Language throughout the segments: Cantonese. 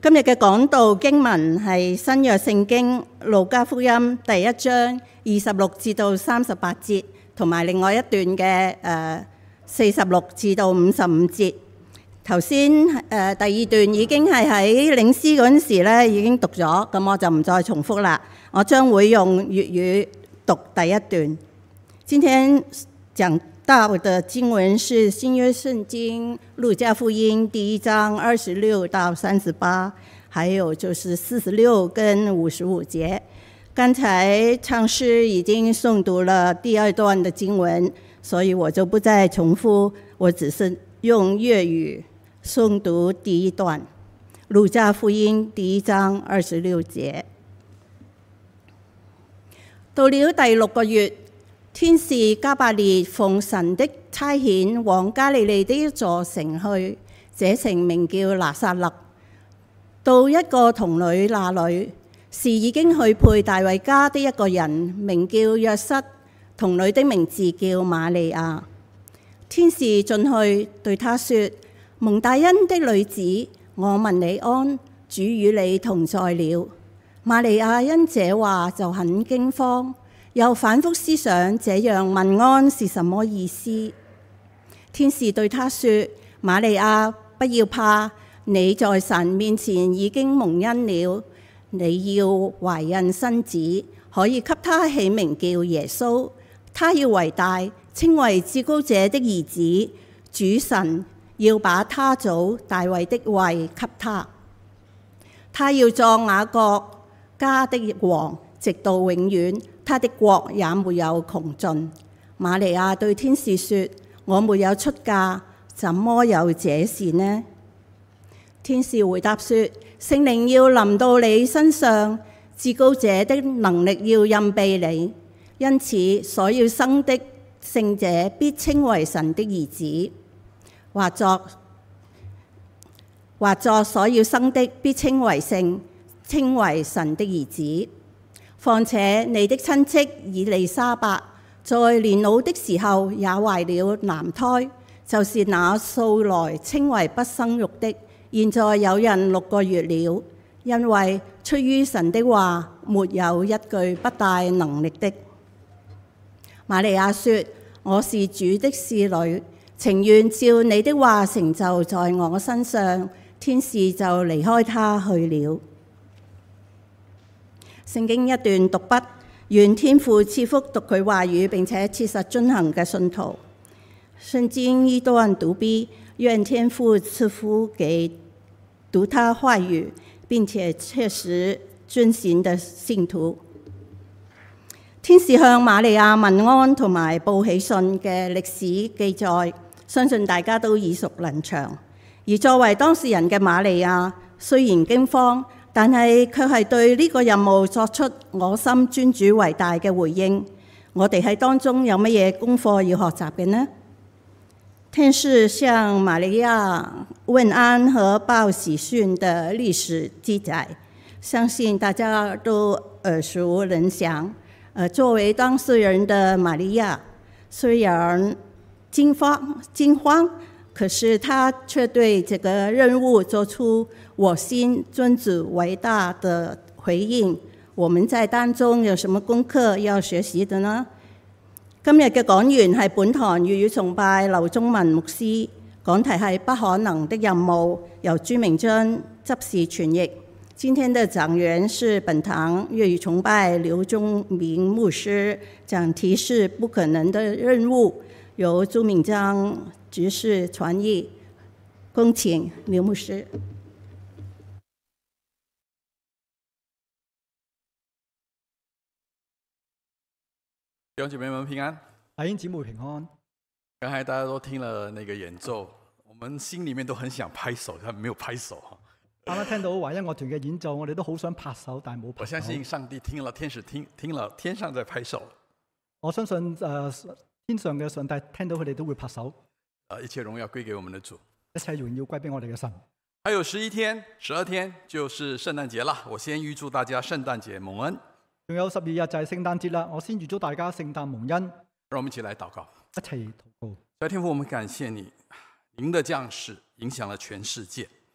今日嘅講道經文係新約聖經路加福音第1章26至到38節，同埋另外一段嘅46至到55節。頭先第二段已經係喺領詩嗰陣時咧已經讀咗，咁我就唔再重複啦。我將會用粵語讀第一段。今天講到的經文是新約聖經路加福音第1章26到38，還有就是46跟55節。剛才唱詩已經誦讀了第2段的經文，所以我就不再重複，我只是用粵語誦讀第1段，路加福音第1章26節。到了第6個月，天使加百列奉神的差遣往加利利的一座城去，這城名叫拿撒勒。到一個童女那裏，是已經許配大衛家的一個人，名叫約瑟，童女的名字叫瑪利亞。天使進去對她說：蒙大恩的女子，我問你安，主與你同在了。瑪利亞因這話就很驚慌，又反覆思想這樣問安是什麼意思。天使對她說：瑪利亞，不要怕，你在神面前已經蒙恩了，你要懷孕生子，可以給他起名叫耶穌。他要為大，稱為至高者的兒子。主神要把他祖大衛的位給他，他要作雅各家的王，直到永遠，他的國也沒有窮盡。瑪利亞對天使說：我沒有出嫁，怎麼有這事呢？天使回答說：聖靈要臨到你身上，至高者的能力要蔭庇你，因此所要生的聖者必稱為神的兒子。或作所要生的必稱為聖，稱為神的兒子。況且你的親戚以利沙伯在年老的時候也懷了男胎，就是那素來稱為不生育的，現在有人6個月了，因為出於神的話，沒有一句不帶能力的。瑪利亞說：我是主的使女，情願照你的話成就在我身上。天使就離開他去了。聖經一段讀畢，願天父賜福讀佢話語並且切實遵行嘅信徒。聖經一段讀畢，願天父賜福給讀他話語並且切實遵行的信徒。天使向瑪利亞問安同埋報喜訊嘅歷史記載，相信大家都耳熟能詳。而作為當事人嘅瑪利亞，雖然驚慌，但係卻係對呢個任務作出我心尊主為大嘅回應。我哋喺當中有乜嘢功課要學習嘅呢？天使向瑪利亞問安和報喜訊的歷史記載，相信大家都耳熟能詳。作為當事人的瑪利亞，雖然驚慌，可是他卻對這個任務做出我心尊主為大的回應。我們在當中有什麼功課要學習的呢？今日嘅講員係本堂粵語崇拜劉宗文牧師，講題係不可能的任務，由朱明章執事傳譯。今天的講員是本堂粵語崇拜劉宗明牧師，講題是不可能的任務，由朱明章執事傳譯。恭請劉牧師。 弟兄姐妹們平安， 弟兄姊妹平安。 剛才大家都聽了那個演奏，我們心裡面都很想拍手，但沒有拍手。 啱啱聽到華恩樂團嘅演奏，我哋都好想拍手，但係冇拍手。 我相信上帝聽了，天使聽了，天上在拍手。 我相信天上嘅上帝聽到佢哋都會拍手。 一切榮耀歸給我們的主， 一切榮耀歸俾我哋嘅神。 還有11天、12天就是聖誕節啦。我先預祝大家聖誕節蒙恩。 仲有12日就係聖誕節啦，我先預祝大家聖誕蒙恩。 讓我們一起來禱告， 一齊禱告。 天父，我們感謝你，您的降世影響了全世界。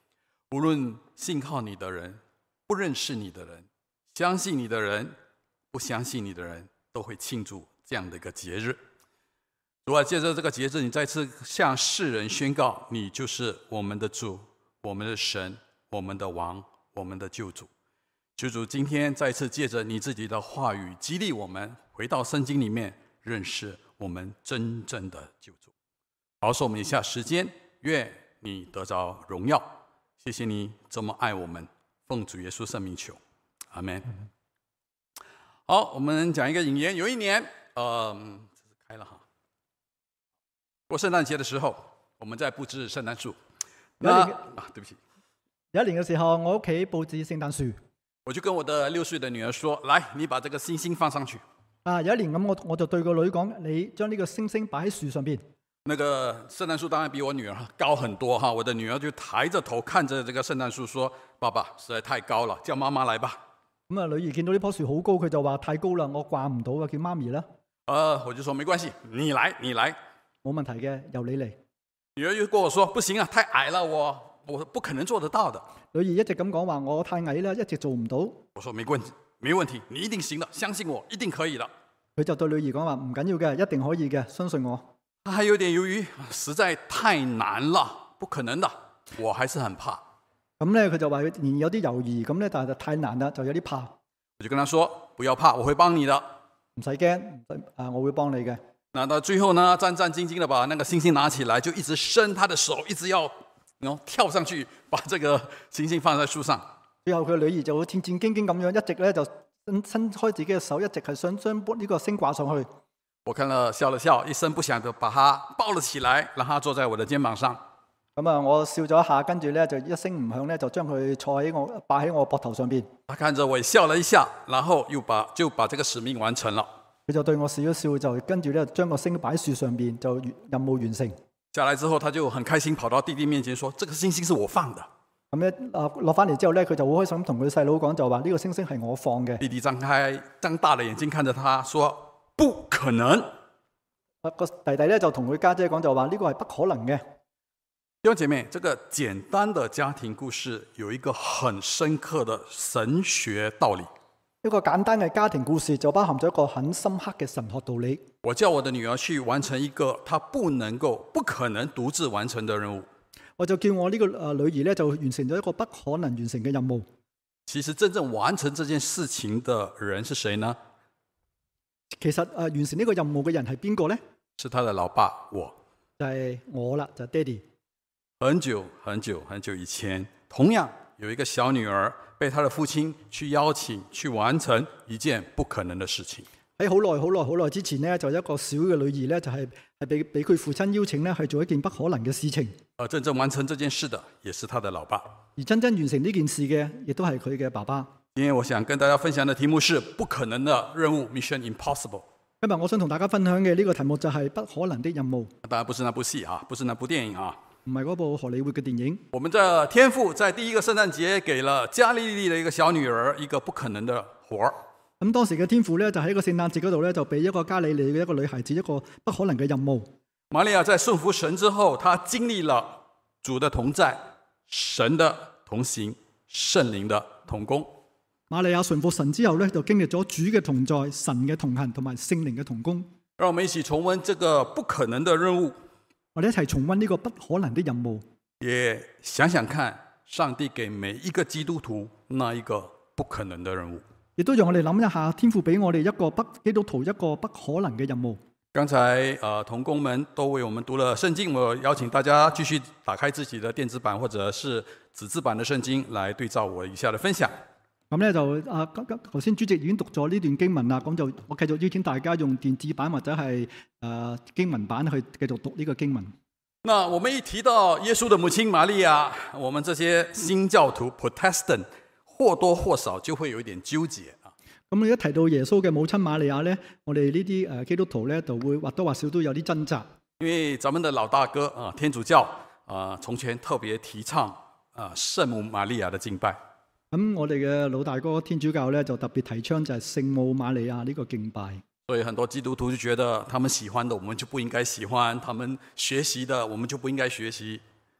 无论信靠你的人、不认识你的人、相信你的人、不相信你的人，都会庆祝这样的一个节日。主啊，借着这个节日，你再次向世人宣告，你就是我们的主、我们的神、我们的王、我们的救主。求主今天再次借着你自己的话语，激励我们回到圣经里面，认识我们真正的救主。保守我们以下时间，愿你得着荣耀。谢谢你这么爱我们，奉主耶稣圣名求，阿们。好，我们讲一个引言。有一年，开了哈。过圣诞节的时候，我们在布置圣诞树。对不起。 有一年嘅時候，我屋企佈置聖誕樹。 我就跟我的6歲的女兒說：來，你把這個星星放上去。 有一年咁，我就對個女講：你將呢個星星擺喺樹上邊。 那個聖誕樹當然比我女兒高很多哈，我的女兒就抬着頭看着這個聖誕樹說：爸爸實在太高了，叫媽媽來吧。 咁啊，女兒見到呢棵樹好高，佢就話太高啦，我掛唔到啊，叫媽咪啦。 我就說沒關係，你來，冇問題嘅，由你嚟。 女兒又跟我說：不行啊，太矮了，我不可能做得到的。 女兒一直咁講話，我太矮啦，一直做唔到。 我說沒問題，你一定行的，相信我，一定可以的。 佢就對女兒講話：唔緊要嘅，一定可以嘅，相信我。 他還有點猶豫，實在太難了，不可能的，我還是很怕。 咁咧，佢就話仍然有啲猶豫，咁咧，但係太難啦，就有啲怕。 我就跟他說：不要怕，我會幫你的。 唔使驚，我會幫你嘅。 那到最後呢，戰戰兢兢的把那個星星拿起來，就一直伸他的手，一直要跳上去，把這個星星放在樹上。最後佢女兒就會戰戰兢兢咁樣，一直咧就伸開自己嘅手，一直係想將呢個星掛上去。我看了笑了笑，一聲不響的把他抱了起來，讓他坐在我的肩膀上。咁啊，我笑咗一下，跟住咧就一聲唔響咧，就將佢擺喺我膊頭上邊。他看着我笑了一下，然後就把這個使命完成了。佢就對我笑一笑，就跟住咧將個星擺喺樹上邊，就任務完成。下來之後，他就很開心跑到弟弟面前說：這個星星是我放的。咁咧落翻嚟之後咧，佢就好開心同佢細佬講，就話呢個星星係我放嘅。弟弟張大了眼睛看着他說：不可能。個弟弟咧就同佢家姐講，就話呢個係不可能嘅。弟兄姐妹，這個簡單的家庭故事有一個很深刻的神學道理。一個簡單嘅家庭故事就包含咗一個很深刻嘅神學道理。我叫我的女兒去完成一個她不可能獨自完成的任務。我就叫我呢個女兒咧就完成咗一個不可能完成嘅任務。其實真正完成這件事情的人是誰呢？其實完成呢個任務嘅人係邊個呢？是他的老爸，我。就係我啦，就係爹哋。很久以前，同樣有一個小女兒被她的父親去邀請去完成一件不可能的事情。喺好耐之前呢，就有一個小嘅女兒呢，就係被佢父親邀請呢去做一件不可能嘅事情。而真正完成這件事的，也是她的老爸。而真正完成呢件事嘅，亦都係佢嘅爸爸。今天我想跟大家分享的題目是不可能的任務 ，Mission Impossible。今日我想同大家分享嘅呢個題目就係不可能的任務。當然不是那部戲啊，不是那部電影啊。唔係嗰部荷里活嘅電影。我們的天父在第一個聖誕節給了加利利的一個小女兒一個不可能的活。咁當時嘅天父咧就喺一個聖誕節嗰度咧就俾一個加利利嘅一個女孩子一個不可能嘅任務。瑪利亞在順服神之後，她經歷了主的同在、神的同行、聖靈的同工。瑪利亞順服神之後咧就經歷咗主嘅同在、神嘅同行同埋聖靈嘅同工。讓我們一起重溫這個不可能的任務。我哋一齊重溫呢個不可能的任務，也想想看上帝給每一個基督徒那一個不可能的任務。亦都讓我哋諗一下，天父俾我哋一個基督徒一個不可能嘅任務。剛才同工們都為我們讀了聖經，我邀請大家繼續打開自己的電子版或者是紙質版的聖經來對照我以下的分享。咁咧就頭先主席已經讀咗呢段經文啦，咁就我繼續邀請大家用電子版或者係經文版去繼續讀呢個經文。那我們一提到耶穌的母親瑪利亞，我們這些新教徒 Protestant 或多或少就會有一點糾結啊。咁你一提到耶穌嘅母親瑪利亞咧，我哋呢啲基督徒咧就會或多或少都有啲掙扎。因為咱們的老大哥啊，天主教從前特別提倡聖母瑪利亞的敬拜。咁我哋嘅老大哥天主教咧就特別提倡就係聖母瑪利亞呢個敬拜。所以很多基督徒就覺得他們喜歡的我們就不應該喜歡，他們學習的我們就不應該學習。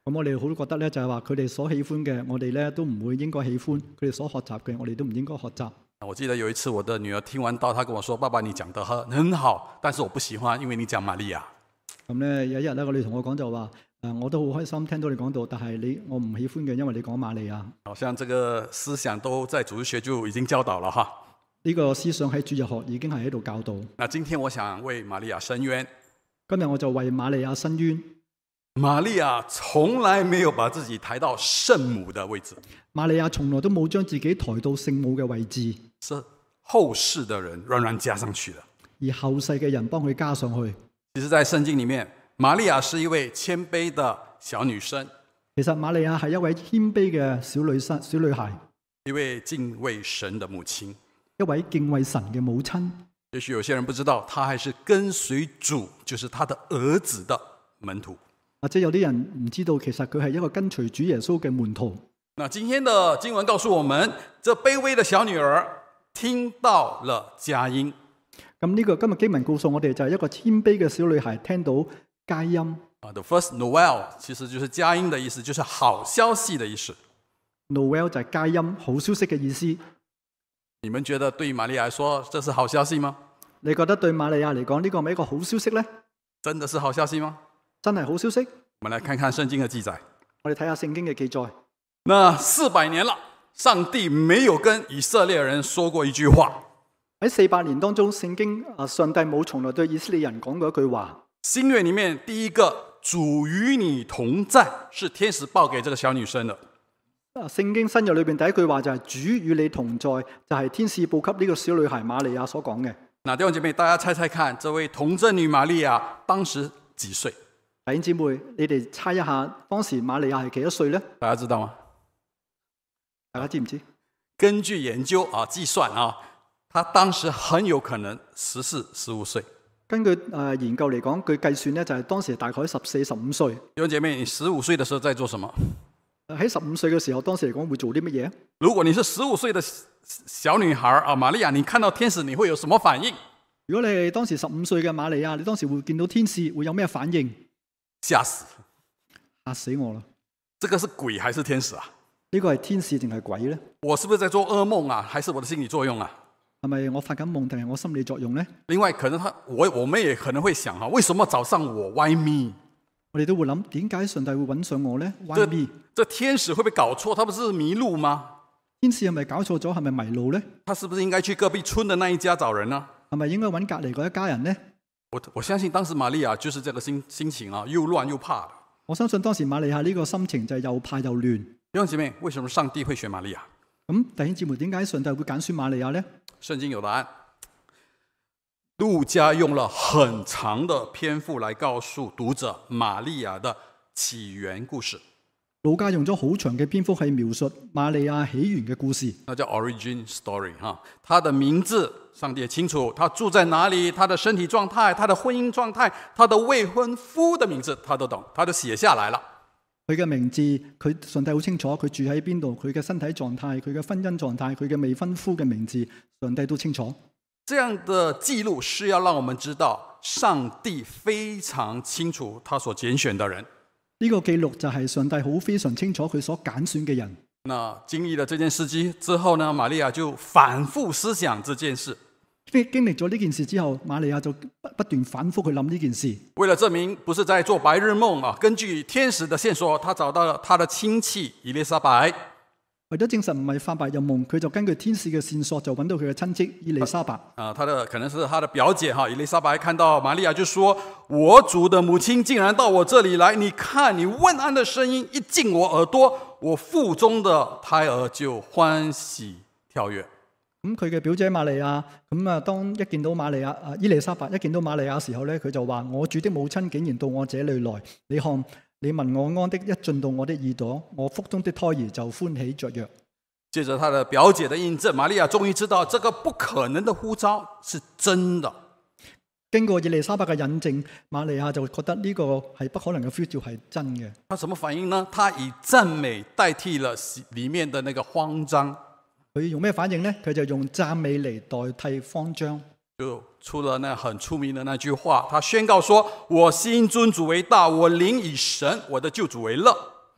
咁我哋好覺得咧，就係話佢哋所喜歡嘅，我哋咧都唔會應該喜歡；佢哋所學習嘅，我哋都唔應該學習。 我記得有一次我的女兒聽完道，她跟我說：爸爸，你講得很好，但是我不喜歡，因為你講瑪利亞。 咁咧有一日咧，我哋同我講就話：我都好開心聽到你講道，但係我唔喜歡嘅，因為你講瑪利亞。 好像這個思想都在主日學就已經教導了哈。 呢個思想喺主日學已經係喺度教導。 那今天我想為瑪利亞申冤。 今日我就為瑪利亞申冤。 瑪利亞從來沒有把自己抬到聖母的位置。 瑪利亞從來都冇將自己抬到聖母嘅位置， 是後世的人亂亂加上去的。 而後世嘅人幫佢加上去。 其實在聖經裡面，瑪利亞是一位謙卑的小女生。 其實瑪利亞係一位謙卑嘅小女孩， 一位敬畏神的母親， 一位敬畏神嘅母親。 也許有些人不知道，她還是跟隨主，就是她的兒子的門徒。 或者有啲人唔知道，其實佢係一個跟隨主耶穌嘅門徒。 那今天的經文告訴我們，這卑微的小女兒聽到了佳音。 咁呢個今日經文告訴我哋，就係一個謙卑嘅小女孩聽到佳音。 The first Noel 其實就是佳音的意思，就是好消息的意思。 Noel 就係佳音，好消息嘅意思。 你們覺得對瑪利亞來說，這是好消息嗎？ 你覺得對瑪利亞嚟講，呢個係咪一個好消息呢？ 真的是好消息嗎？ 真係好消息。 我們來看看聖經的記載。 我哋睇下聖經嘅記載。 那400年了，上帝沒有跟以色列人說過一句話。 喺400年當中，聖經上帝冇從來對以色列人講過一句話。 新約裡面第一個主與你同在，是天使報給這個小女生的。 聖經新約裏邊第一句話就係主與你同在，就係天使報給呢個小女孩瑪利亞所講嘅。 那弟兄姐妹，大家猜猜看，這位童貞女瑪利亞當時幾歲？ 弟兄姊妹，你哋猜一下，當時瑪利亞係幾多歲呢？ 大家知道嗎？ 大家知唔知？ 根據研究計算她當時很有可能14、15歲。 根據研究嚟講，據計算呢，就係當時大概14、15歲。 弟兄姐妹，你15歲的時候在做什麼？ 喺15歲嘅時候，當時嚟講會做啲乜嘢？ 如果你是15歲的小女孩瑪利亞，你看到天使，你會有什麼反應？ 如果你係當時15歲嘅瑪利亞，你當時會見到天使，會有咩反應？ 嚇死！ 嚇死我啦！ 這個是鬼還是天使啊？ 呢個係天使定係鬼呢？ 我是不是在做噩夢啊？還是我的心理作用啊？ 係咪我發緊夢定係我心理作用呢？ 另外，可能我們也可能會想為什麼找上我？Why me？ 我哋都會諗，點解上帝會揾上我呢？ Why me？ 這天使會不會搞錯？他不是迷路嗎？ 天使係咪搞錯咗？係咪迷路呢？ 他是不是應該去隔壁村的那一家找人呢？ 係咪應該揾隔離嗰一家人呢？ 我相信當時瑪利亞就是這個心情又亂又怕的。 我相信當時瑪利亞呢個心情就係又怕又亂。 弟兄姐妹，為什麼上帝會選瑪利亞？ 咁弟兄姊妹，點解上帝會揀選瑪利亞呢？ 聖經有答案。路加用了很長的篇幅來告訴讀者瑪利亞的起源故事。 路加用咗好長嘅篇幅去描述瑪利亞起源嘅故事， 那叫 origin story 她的名字上帝也清楚，她住在哪裡，她的身體狀態，她的婚姻狀態，她的未婚夫的名字，她都懂，她都寫下來了。 佢嘅名字，上帝好清楚，佢住喺邊度，佢嘅身體狀態，佢嘅婚姻狀態，佢嘅未婚夫嘅名字，上帝都清楚。 這樣的記錄是要讓我們知道，上帝非常清楚他所揀選的人。 呢個記錄就係上帝好非常清楚佢所揀選嘅人。 那經歷了這件事之後呢，瑪利亞就反覆思想這件事。 經歷咗呢件事之後，瑪利亞就不斷反覆去諗呢件事。 為了證明不是在做白日夢根據天使的線索，他找到了他的親戚以利沙伯。 為咗證實唔係發白日夢，佢就根據天使嘅線索就揾到佢嘅親戚以利沙伯。 可能是他的表姐以利沙伯看到瑪利亞就說：我主的母親竟然到我這裡來，你看你問安的聲音一進我耳朵，我腹中的胎兒就歡喜跳躍。 咁佢嘅表姐瑪利亞，當一見到伊利沙伯一見到瑪利亞嘅時候咧，佢就話：我主的母親竟然到我這裡來，你看。你問我安的一進到我的耳朵，我腹中的胎兒就歡喜雀躍。 借着他的表姐的印證，瑪利亞終於知道這個不可能的呼召是真的。 經過以利沙伯嘅引證，瑪利亞就覺得呢個係不可能嘅呼召係真嘅。 他什麼反應呢？他以讚美代替了裡面的那個慌張。 佢用咩反應呢？佢就用讚美嚟代替慌張。 就出了那很出名的那句話，他宣告說：我心尊主為大，我靈以神我的救主為樂。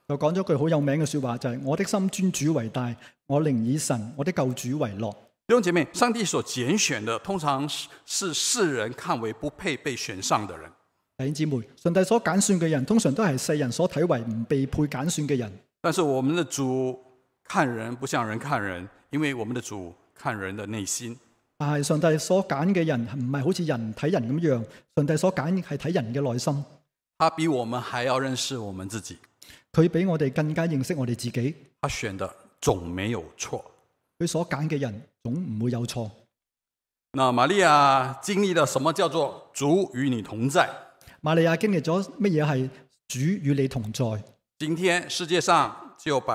就講咗句好有名嘅說話，就係我的心尊主為大，我寧以神我的救主為樂。 弟兄姐妹，上帝所揀選的，通常是世人看為不配被選上的人。 弟兄姊妹，上帝所揀選嘅人，通常都係世人所睇為唔被配揀選嘅人。 但是我們的主看人不像人看人，因為我們的主看人的內心。 但係上帝所揀嘅人唔係好似人睇人咁樣，上帝所揀係睇人嘅內心。 他比我們還要認識我們自己， 佢比我哋更加認識我哋自己。 他選的總沒有錯， 佢所揀嘅人總唔會有錯。 那瑪利亞經歷了什麼叫做主與你同在？ 瑪利亞經歷咗乜嘢係主與你同在？ 今天世界上只有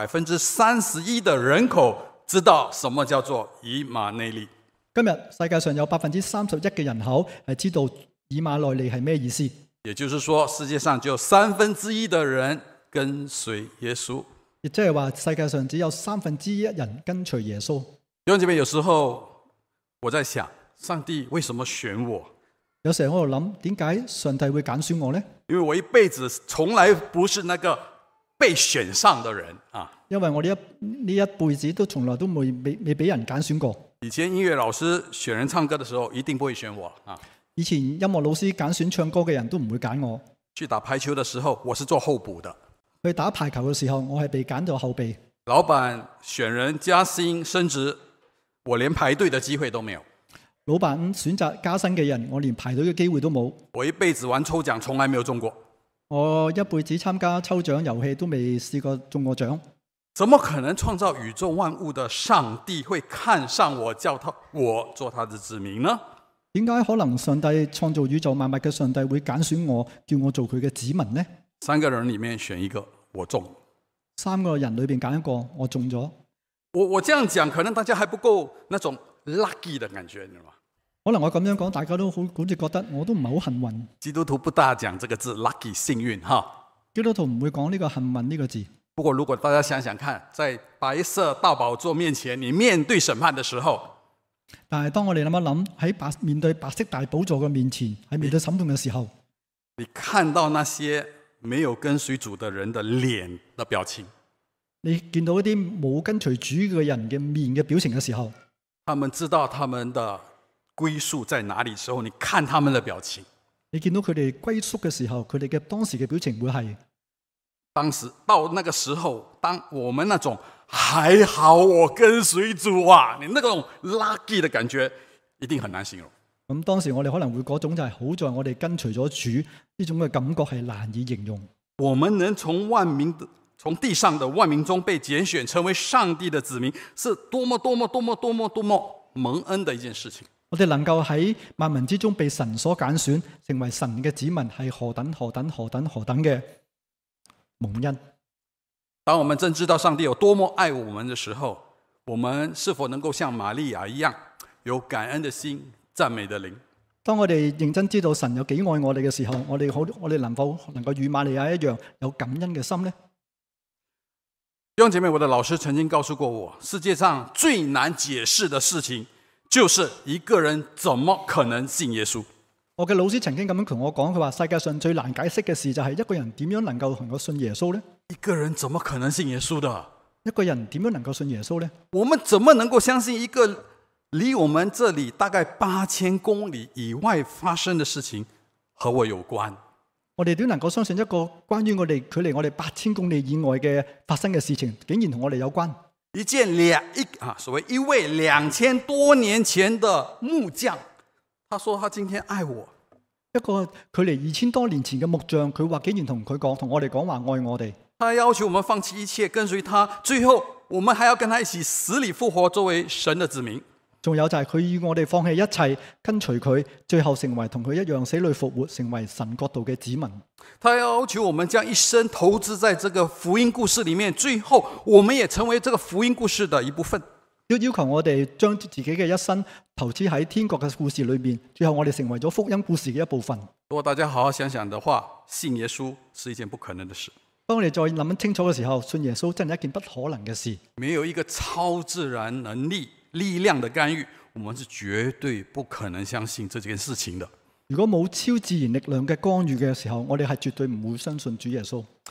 31%的人口知道什麼叫做以馬內利。 今日世界上有31%嘅人口係知道以馬內利係咩意思。 也就是說，世界上只有1/3的人跟隨耶穌。 亦即係話，世界上只有1/3人跟隨耶穌。 弟兄姐妹，有時候我在想，上帝為什麼選我？ 有時候我喺度諗，點解上帝會揀選我呢？ 因為我一輩子從來不是那個被選上的人啊。 因為我呢一輩子都從來都未俾人揀選過。 以前音樂老師選人唱歌的時候，一定不會選我啊。 以前音樂老師揀選唱歌嘅人都唔會揀我。 去打排球的時候，我是做候補的。 去打排球嘅時候，我係被揀咗後備。 老闆選人加薪升職，我連排隊的機會都沒有。 老闆選擇加薪嘅人，我連排隊嘅機會都冇。 我一輩子玩抽獎，從來沒有中過。 我一輩子參加抽獎遊戲都未試過中過獎。 怎麼可能創造宇宙萬物的上帝會看上我，叫我做他的子民呢？ 點解可能上帝創造宇宙萬物嘅上帝會揀選我，叫我做佢嘅子民呢 ？3個人裡面選一個，我中。 3個人裡邊揀一個，我中咗。 我這樣講，可能大家還不夠那種 lucky 的感覺，你知道嗎？ 可能我咁樣講，大家都好似覺得我都唔係好幸運。 基督徒不大講這個字 lucky 幸運哈。 基督徒唔會講呢個幸運呢個字。 不過如果大家想想看，在白色大寶座面前，你面對審判的時候， 但係當我哋諗一諗，喺面對白色大寶座嘅面前，喺面對審判嘅時候， 你看到那些沒有跟隨主的人的臉的表情， 你見到一啲冇跟隨主嘅人嘅面嘅表情嘅時候， 他們知道他們的歸宿在哪裡的時候，你看他們的表情， 你見到佢哋歸宿嘅時候，佢哋嘅當時嘅表情會係。 當時到那個時候，當我們那種還好我跟隨主啊，你那種 lucky 的感覺一定很難形容。 咁當時我哋可能會嗰種就係好在我哋跟隨咗主，呢種嘅感覺係難以形容。 我們能從地上的萬民中被揀選成為上帝的子民，是多麼蒙恩的一件事情。 我哋能夠喺萬民之中被神所揀選，成為神嘅子民，係何等嘅蒙恩。 當我們真知道上帝有多麼愛我們的時候，我們是否能夠像瑪利亞一樣，有感恩的心、讚美的靈？ 當我哋認真知道神有幾愛我哋嘅時候，我哋能否能夠與瑪利亞一樣有感恩嘅心呢？ 弟兄姐妹，我的老師曾經告訴過我，世界上最難解釋的事情，就是一個人怎麼可能信耶穌。 我嘅老師曾經咁樣同我講，佢話世界上最難解釋嘅事就係一個人點樣能夠信耶穌呢？ 一個人怎麼可能信耶穌的？ 一個人點樣能夠信耶穌呢？ 我們怎麼能夠相信一個離我們這裡大概8000公里以外發生的事情和我有關？ 我哋點能夠相信一個關於距離我哋8000公里以外嘅發生嘅事情，竟然同我哋有關？ 所謂一位2000多年前的木匠，他說他今天愛我。 一個距離2000多年前嘅木匠，佢話竟然同我哋講話愛我哋。 他要求我們放棄一切跟隨他，最後我們還要跟他一起死裡復活，作為神的子民。 仲有就係佢要我哋放棄一切跟隨佢，最後成為同佢一樣死裡復活，成為神國度嘅子民。 他要求我們將一生投資在這個福音故事裡面，最後我們也成為這個福音故事的一部分。 要求我哋將自己嘅一生投資喺天國嘅故事裏面，最後我哋成為咗福音故事嘅一部分。 如果大家好好想想的話，信耶穌是一件不可能的事。 當我哋再諗清楚嘅時候，信耶穌真係一件不可能嘅事。 沒有一個超自然能力力量的干預，我們是絕對不可能相信這件事情的。 如果冇超自然力量嘅干預嘅時候，我哋係絕對唔會相信主耶穌。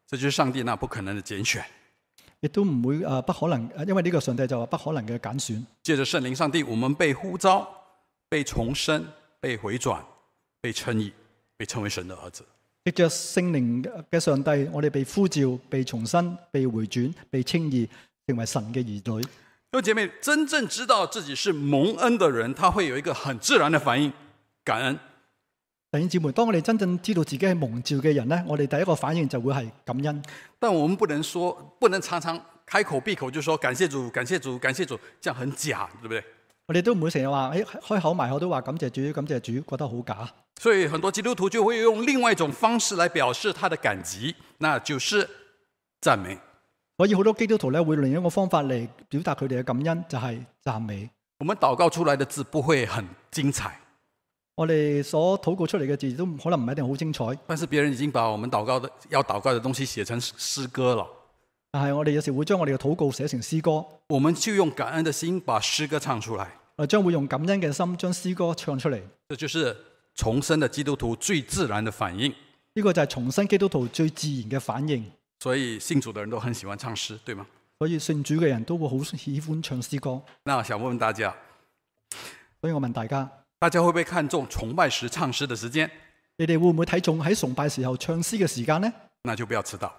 這就是上帝那不可能的揀選。 亦都唔會不可能，因為呢個上帝就話不可能嘅揀選。 借着聖靈上帝，我們被呼召、被重生、被回轉、被稱義、被稱為神的兒子。 藉着聖靈嘅上帝，我哋被呼召、被重生、被回轉、被稱義，成為神嘅兒女。 弟兄姐妹，真正知道自己是蒙恩的人，他會有一個很自然的反應，感恩。 弟兄姊妹，當我哋真正知道自己係蒙召嘅人呢，我哋第一個反應就會係感恩。 但我們不能常常開口閉口就說感謝主、感謝主、感謝主，這樣很假，對不對？ 我哋都唔會成日話，開口埋口都話感謝主、感謝主，覺得好假。 所以很多基督徒就會用另外一種方式來表示他的感激，那就是讚美。 所以好多基督徒咧會用一個方法嚟表達佢哋嘅感恩，就係讚美。 我們禱告出來的字不會很精彩。 我哋所禱告出嚟嘅字都可能唔一定好精彩， 但是別人已經把我們要禱告的東西寫成詩歌了。 但係我哋有時會將我哋嘅禱告寫成詩歌， 我們就用感恩的心把詩歌唱出來。 我將會用感恩嘅心將詩歌唱出嚟。 這就是重生的基督徒最自然的反應。 呢個就係重生基督徒最自然嘅反應。 所以信主的人都很喜歡唱詩，對嗎？ 所以信主嘅人都會好喜歡唱詩歌。 那我想問問大家， 所以我問大家會不會看重崇拜時唱詩的時間？ 你哋會唔會睇重喺崇拜時候唱詩嘅時間呢？ 那就不要遲到。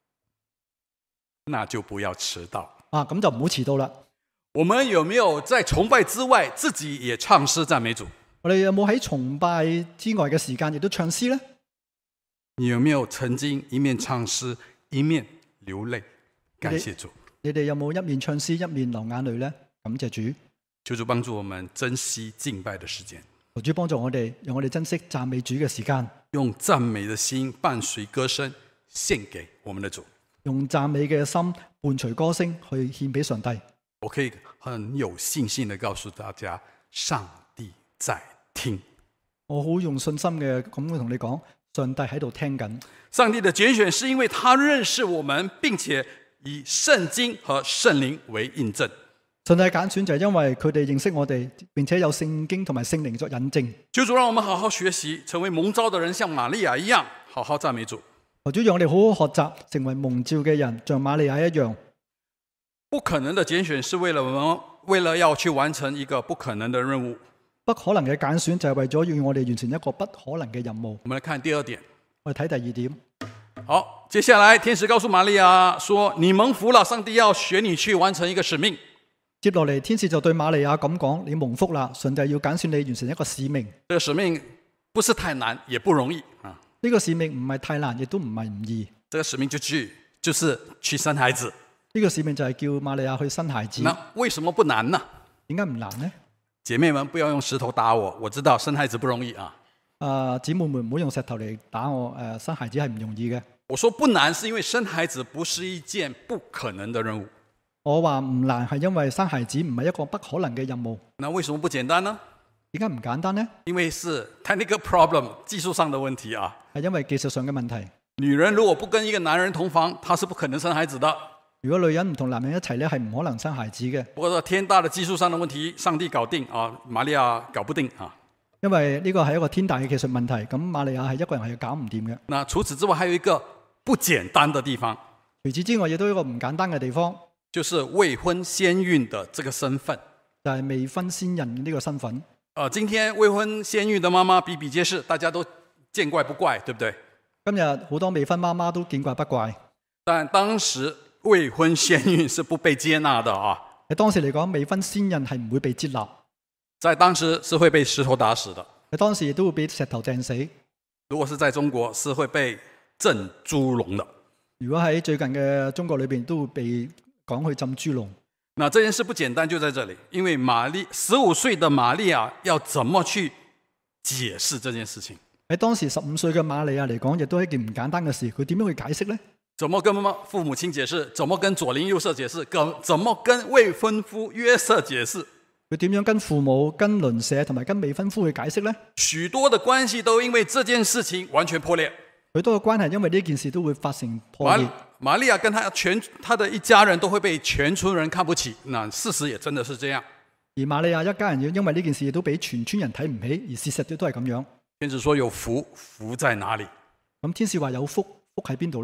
咁就唔好遲到啦。 我們有沒有在崇拜之外自己也唱詩讚美主？ 我哋有冇喺崇拜之外嘅時間亦都唱詩呢？ 你有沒有曾經一面唱詩一面流淚感謝主？ 你哋有冇一面唱詩一面流眼淚呢？感謝主。 求主幫助我們珍惜敬拜的時間。 求主幫助我哋，讓我哋珍惜讚美主嘅時間。 用讚美的心伴隨歌聲獻給我們的主。 用讚美嘅心伴隨歌聲去獻俾上帝。 我可以很有信心地告訴大家，上帝在聽。 我好用信心嘅咁樣同你講，上帝喺度聽緊。 上帝的揀選是因為他認識我們，並且以聖經和聖靈為印證。 上帝揀選就係因為佢哋認識我哋，並且有聖經同埋聖靈作引證。 求主讓我們好好學習，成為蒙召的人，像瑪利亞一樣，好好讚美主。 求主讓我哋好好學習，成為蒙召嘅人，像瑪利亞一樣。 不可能的揀選是為了要去完成一個不可能的任務。 不可能嘅揀選就係為咗要我哋完成一個不可能嘅任務。 我們來看第二點。 我哋睇第二點。 好，接下來天使告訴瑪利亞說：你蒙福了，上帝要選你去完成一個使命。 接落嚟，天使就對瑪利亞咁講：你蒙福啦，上帝要揀選你完成一個使命。 這個使命不是太難，也不容易啊。 呢個使命唔係太難，亦都唔係唔易。 這個使命就是去生孩子。 呢個使命就係叫瑪利亞去生孩子。 那為什麼不難呢？ 點解唔難呢？ 姐妹們，不要用石頭打我，我知道生孩子不容易啊。 姊妹們唔好用石頭嚟打我，生孩子係唔容易嘅。 我說不難，是因為生孩子不是一件不可能的任務。 我話唔難係因為生孩子唔係一個不可能嘅任務。 那為什麼不簡單呢？ 點解唔簡單呢？ 因為是 technical problem 技術上的問題啊。 係因為技術上嘅問題。 女人如果不跟一個男人同房，她是不可能生孩子的。 如果女人唔同男人一齊咧，係唔可能生孩子嘅。 不過天大的技術上的問題，上帝搞定啊，瑪利亞搞不定啊。 因為呢個係一個天大嘅技術問題，咁瑪利亞係一個人係搞唔掂嘅。 那除此之外，還有一個不簡單的地方。 除此之外，亦都有一個唔簡單嘅地方， 就是未婚先孕的這個身份， 就係未婚先孕呢個身份。 今天未婚先孕的媽媽比比皆是，大家都見怪不怪，對不對？ 今日好多未婚媽媽都見怪不怪。 但當時未婚先孕是不被接納的啊！ 喺當時嚟講，未婚先孕係唔會被接納， 在當時是會被石頭打死的。 喺當時亦都會被石頭掟死。 如果是在中國，是會被浸豬籠的。 如果喺最近嘅中國裏邊，都會被講去浸豬籠。 那這件事不簡單，就在這裡，因為15歲的瑪利亞要怎麼去解釋這件事情？ 喺當時15歲嘅瑪利亞嚟講，亦都係一件唔簡單嘅事。佢點樣去解釋呢？ 怎麼跟父母親解釋？怎麼跟左鄰右舍解釋？怎麼跟未婚夫約瑟解釋？ 佢點樣跟父母、跟鄰舍同埋跟未婚夫去解釋呢？ 許多的關係都因為這件事情完全破裂。 許多嘅關係因為呢件事都會發生破裂。 瑪利亞跟他的一家人都會被全村人看不起，那事實也真的是這樣。 而瑪利亞一家人因為呢件事亦都俾全村人睇唔起，而事實都係咁樣。 天使說有福，福在哪裡？ 咁天使話有福，福喺邊度呢？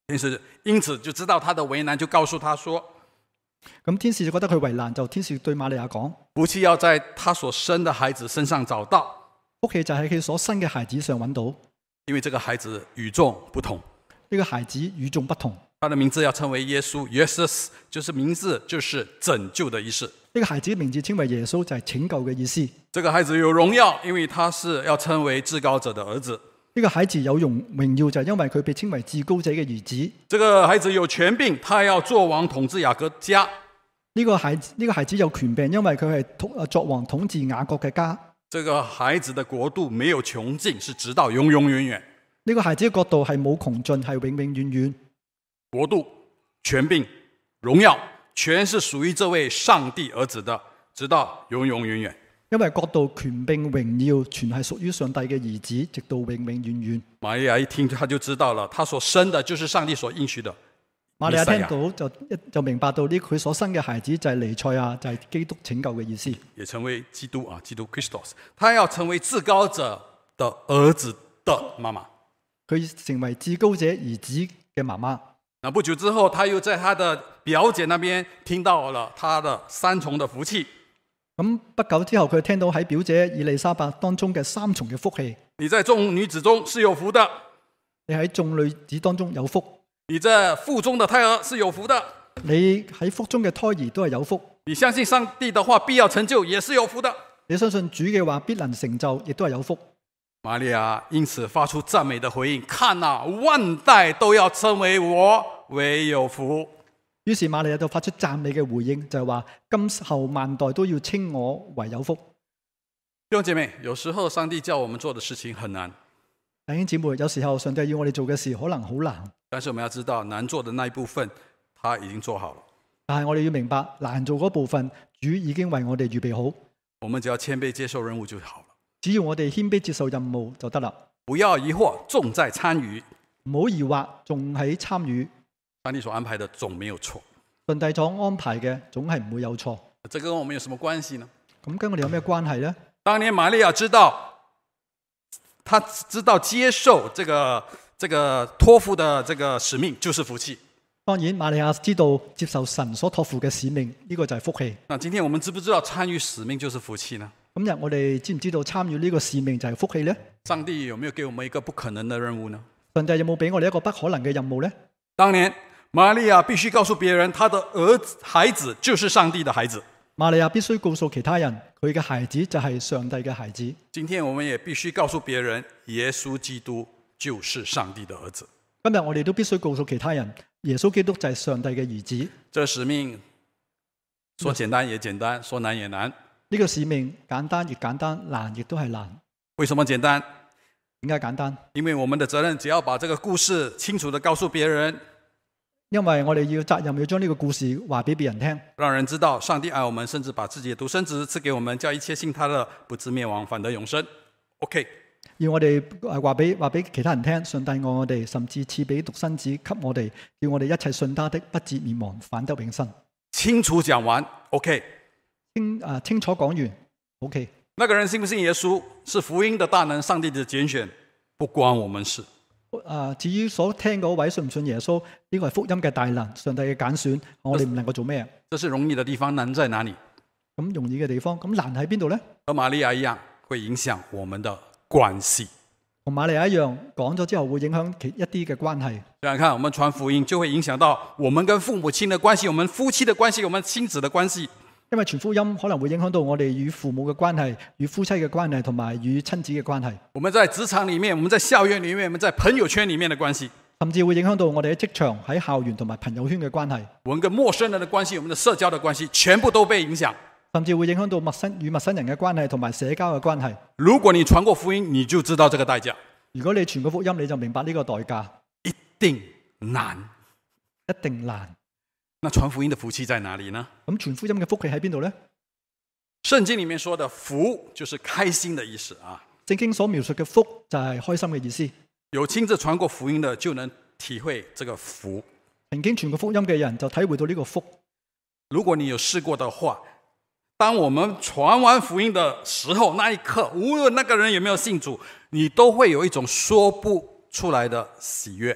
天使因此就知道他的為難，就告訴他說： 咁天使就覺得佢為難，就天使對瑪利亞講： 福氣要在他所生的孩子身上找到， 福氣就喺佢所生嘅孩子上揾到， 因為這個孩子與眾不同。 呢個孩子與眾不同， 他的名字要稱為耶穌 ，Jesus 就是名字，就是拯救的意思。 呢個孩子嘅名字稱為耶穌，就係拯救嘅意思。 這個孩子有榮耀，因為他是要稱為至高者的兒子。 呢個孩子有榮耀，就係因為佢被稱為至高者嘅兒子。 這個孩子有權柄，他要做王統治雅各家。 呢個孩子有權柄，因為佢係作王統治雅各嘅家。 這個孩子的國度沒有窮盡，是直到永永遠遠。 呢個孩子嘅國度係冇窮盡，係永永遠遠。 國度、權柄、榮耀，全是屬於這位上帝兒子的，直到永永遠遠。 因為國度、權柄、榮耀，全係屬於上帝嘅兒子，直到永永遠遠。 瑪利亞一聽，他就知道了，他所生的就是上帝所應許的。 瑪利亞聽到就明白到呢，佢所生嘅孩子就係彌賽亞，就係基督拯救嘅意思。 也成為基督啊，基督 Christos， 他要成為至高者的兒子的媽媽。 佢成為至高者兒子嘅媽媽。 那不久之後，他又在他的表姐那邊聽到了他的三重的福氣。 咁不久之後，佢聽到喺表姐以利沙伯當中嘅三重嘅福氣。 你在眾女子中是有福的， 你喺眾女子當中有福。 你在腹中的胎兒是有福的， 你喺腹中嘅胎兒都係有福。 你相信上帝的話必要成就，也是有福的。 你相信主嘅話必能成就，亦都係有福。 瑪利亞因此發出讚美的回應：看啊，萬代都要稱為我為有福。 於是瑪利亞就發出讚美嘅回應，就係話今後萬代都要稱我為有福。 弟兄姐妹，有時候上帝叫我們做的事情很難。 弟兄姊妹，有時候上帝要我哋做嘅事可能好難， 但是我們要知道難做的那一部分他已經做好了。 但係我哋要明白難做嗰部分主已經為我哋預備好， 我們只要謙卑接受任務就好了。 只要我哋謙卑接受任務就得啦。 不要疑惑，重在參與。 唔好疑惑，仲喺參與。 上帝所安排的總沒有錯， 上帝所安排嘅總係唔會有錯。 這跟我們有什麼關係呢？ 咁跟我哋有咩關係呢？ 當年瑪利亞知道，他知道接受這個託付的這個使命就是福氣。 當然，瑪利亞知道接受神所託付嘅使命，呢個就係福氣。 那今天我們知不知道參與使命就是福氣呢？ 今日我哋知唔知道參與呢個使命就係福氣呢？ 上帝有沒有給我們一個不可能的任務呢？ 上帝有冇俾我哋一個不可能嘅任務呢？ 當年瑪利亞必須告訴別人，他的孩子就是上帝的孩子。 瑪利亞必須告訴其他人，佢嘅孩子就係上帝嘅孩子。 今天我們也必須告訴別人，耶穌基督就是上帝的兒子。 今日我哋都必須告訴其他人，耶穌基督就係上帝嘅兒子。 這使命說簡單也簡單，說難也難。 呢個使命簡單亦簡單，難亦都係難。 為什麼簡單？ 點解簡單？ 因為我們的責任只要把這個故事清楚地告訴別人。 因為我哋要責任要將呢個故事話俾別人聽， 讓人知道上帝愛我們，甚至把自己的獨生子賜給我們，叫一切信他的不至滅亡，反得永生。OK。 要我哋話俾其他人聽，上帝愛我哋，甚至賜俾獨生子給我哋，叫我哋一切信他的不至滅亡，反得永生。 清楚講完 OK。 清楚講完 OK。 那個人信不信耶穌是福音的大能，上帝的揀選，不關我們事。 至於所聽嗰位信唔信耶穌，呢個係福音嘅大能，上帝嘅揀選，我哋唔能夠做咩？ 這是容易的地方，難在哪裡？ 咁容易嘅地方，咁難喺邊度呢？ 和瑪利亞一樣，會影響我們的關係。 同瑪利亞一樣，講咗之後會影響一啲嘅關係。 想想看，我們傳福音就會影響到我們跟父母親的關係，我們夫妻的關係，我們親子的關係。 因為傳福音可能會影響到我哋與父母嘅關係、與夫妻嘅關係同埋與親子嘅關係。 我們在職場裡面，我們在校園裡面，我們在朋友圈裡面的關係， 甚至會影響到我哋喺職場、喺校園同埋朋友圈嘅關係。 我們跟陌生人的關係，我們的社交的關係，全部都被影響。 甚至會影響到與陌生人嘅關係同埋社交嘅關係。 如果你傳過福音，你就知道這個代價。 如果你傳過福音，你就明白呢個代價。 一定難， 一定難。 那傳福音的福氣在哪裡呢？ 咁傳福音嘅福氣喺邊度呢？ 聖經裡面說的福就是開心的意思啊。 聖經所描述嘅福就係開心嘅意思。 有親自傳過福音的就能體會這個福。 曾經傳過福音嘅人就體會到呢個福。 如果你有試過的話，當我們傳完福音的時候，那一刻無論那個人有沒有信主，你都會有一種說不出來的喜悅。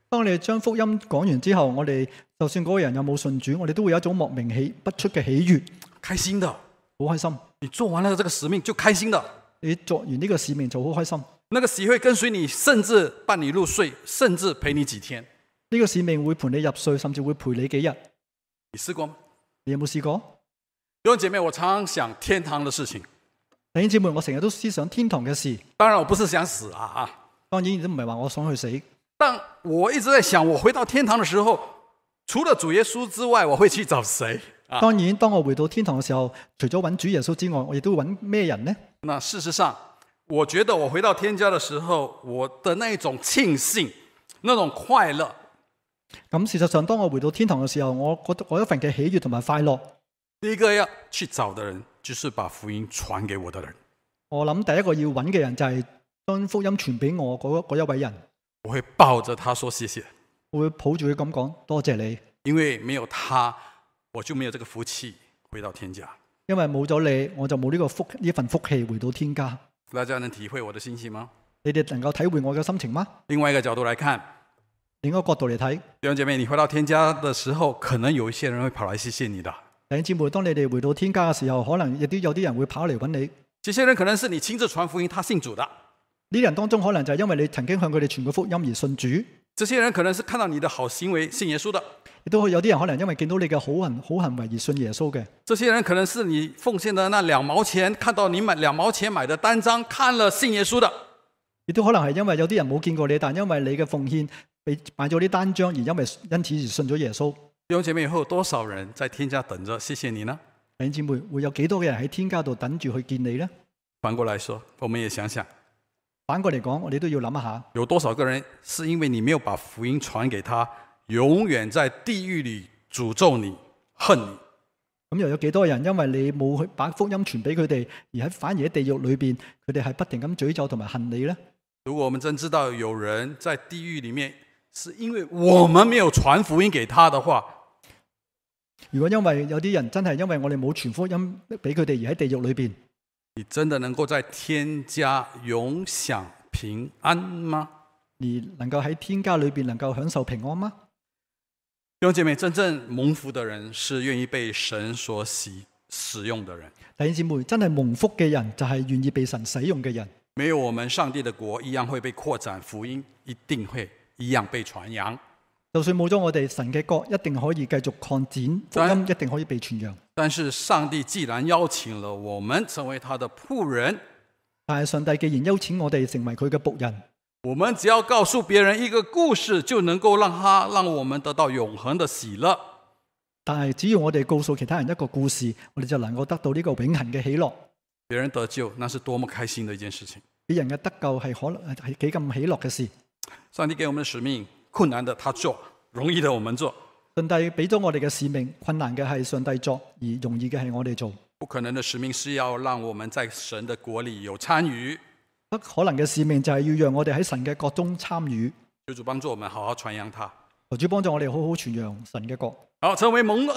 當你將福音講完之後，我哋就算嗰個人有冇信主，我哋都會有一種莫名不出嘅喜悅， 開心的， 好開心。 你做完了這個使命就開心的， 你做完呢個使命就好開心。 那個喜會跟隨你，甚至伴你入睡，甚至陪你幾天。 呢個使命會陪你入睡，甚至會陪你幾日。 你試過嗎？ 你有冇試過？ 弟兄姐妹，我常想天堂的事情。 弟兄姊妹，我成日都思想天堂嘅事。 當然我不是想死啊， 當然都唔係話我想去死。 但我一直在想，我回到天堂的時候，除了主耶穌之外，我會去找誰？ 當然，當我回到天堂嘅時候，除咗揾主耶穌之外，我亦都會揾咩人呢？ 那事實上，我覺得我回到天家的時候，我的那一種慶幸，那種快樂。 咁事實上，當我回到天堂嘅時候，我覺得我一份嘅喜悅同埋快樂。 第一個要去找的人，就是把福音傳給我的人。 我諗第一個要揾嘅人就係將福音傳俾我嗰一位人。 我會抱着他說謝謝， 我會抱住佢咁講多謝你， 因為沒有他，我就沒有這個福氣回到天家。 因為冇咗你，我就冇呢份福氣回到天家。 大家能體會我的心情嗎？ 你哋能夠體會我嘅心情嗎？ 另外一個角度來看， 另一個角度嚟睇， 弟兄姐妹，你回到天家的時候，可能有一些人會跑來謝謝你的。 弟兄姊妹，當你哋回到天家嘅時候，可能亦都有啲人會跑嚟揾你。 這些人可能是你親自傳福音，他信主的。 呢啲人當中可能就係因為你曾經向佢哋傳過福音而信主。 這些人可能是看到你的好行為信耶穌的。 亦都有啲人可能因為見到你嘅好行為而信耶穌嘅。 這些人可能是你奉獻的那2毛錢，看到你買2毛錢買的單張，看了信耶穌的。 亦都可能係因為有啲人冇見過你，但因為你嘅奉獻被買咗啲單張，而因此而信咗耶穌。 弟兄姐妹，以後有多少人在天家等着謝謝你呢？ 弟兄姊妹，會有幾多嘅人喺天家度等住去見你呢？ 反過來說，我們也想想。 反過嚟講，我哋都要諗一下， 有多少個人是因為你沒有把福音傳給他，永遠在地獄裏詛咒你、恨你？ 咁又有幾多人因為你冇去把福音傳俾佢哋，而反而喺地獄裏邊，佢哋係不停咁詛咒同埋恨你呢？ 如果我們真知道有人在地獄裏面，是因為我們沒有傳福音給他的話， 如果因為有啲人真係因為我哋冇傳福音俾佢哋而喺地獄裏邊， 你真的能夠在天家永享平安嗎？ 你能夠喺天家裏邊能夠享受平安嗎？ 弟兄姐妹，真正蒙福的人是願意被神所使用的人。 弟兄姊妹，真係蒙福嘅人就係願意被神使用嘅人。 沒有我們上帝的國一樣會被擴展，福音一定會一樣被傳揚。 就算冇咗我哋，神嘅國一定可以繼續擴展，福音一定可以被傳揚。 但是上帝既然邀請了我們成為他的僕人， 但係上帝既然邀請我哋成為佢嘅僕人， 我們只要告訴別人一個故事，就能夠讓我們得到永恆的喜樂。 但係只要我哋告訴其他人一個故事，我哋就能夠得到呢個永恆嘅喜樂。 別人得救，那是多麼開心的一件事情。 別人嘅得救係可能係幾咁喜樂嘅事。 上帝給我們的使命，困難的他做，容易的我們做。 上帝俾咗我哋嘅使命，困難嘅係上帝做，而容易嘅係我哋做。 不可能的使命是要讓我們在神的國裏有參與。 不可能嘅使命就係要讓我哋喺神嘅國中參與。 求主幫助我們好好傳揚他。 求主幫助我哋好好傳揚神嘅國。 好，成為蒙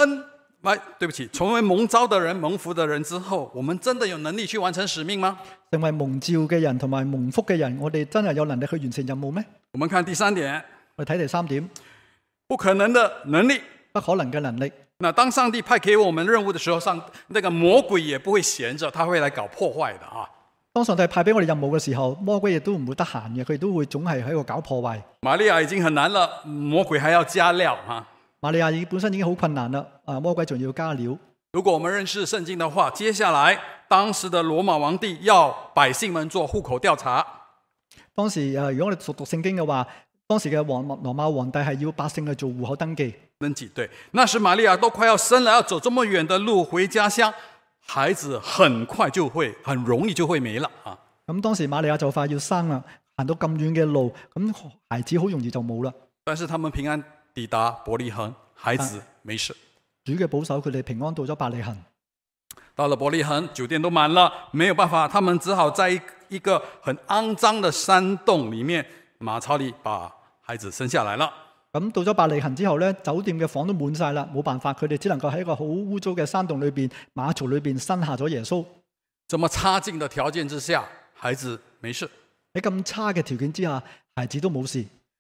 召的人、蒙福的人之後，我們真的有能力去完成使命嗎？ 成為蒙召嘅人同埋蒙福嘅人，我哋真係有能力去完成任務咩？ 我們看第3點， 我哋睇第3點， 不可能的能力， 不可能嘅能力。 那當上帝派給我們任務的時候，那個魔鬼也不會閒着，他會來搞破壞的啊。 當上帝派俾我哋任務嘅時候，魔鬼亦都唔會得閒嘅，佢都會總係喺度搞破壞。 瑪利亞已經很難了，魔鬼還要加料啊！ 瑪利亞本身已經好困難啦，魔鬼仲要加料。 如果我們認識聖經的話，接下來當時的羅馬皇帝要百姓們做戶口調查。 當時如果我哋讀聖經嘅話，當時嘅羅馬皇帝係要百姓去做戶口登記。 對，那時瑪利亞都快要生了，要走這麼遠的路回家鄉，孩子很容易就會沒了啊！ 咁當時瑪利亞就快要生啦，行到咁遠嘅路，咁孩子好容易就冇啦。 但是他們平安抵達伯利恆，孩子沒事。 主嘅保守，佢哋平安到咗伯利恆。 到了伯利恆，酒店都滿了，沒有辦法，他們只好在一個很骯髒的山洞裡面馬槽裡把孩子生下來了。 咁到咗伯利恆之後咧，酒店嘅房都滿晒啦，冇辦法，佢哋只能夠喺一個好污糟嘅山洞裏邊、馬槽裏邊生下咗耶穌。 這麼差勁的條件之下，孩子沒事。 喺咁差嘅條件之下，孩子都冇事。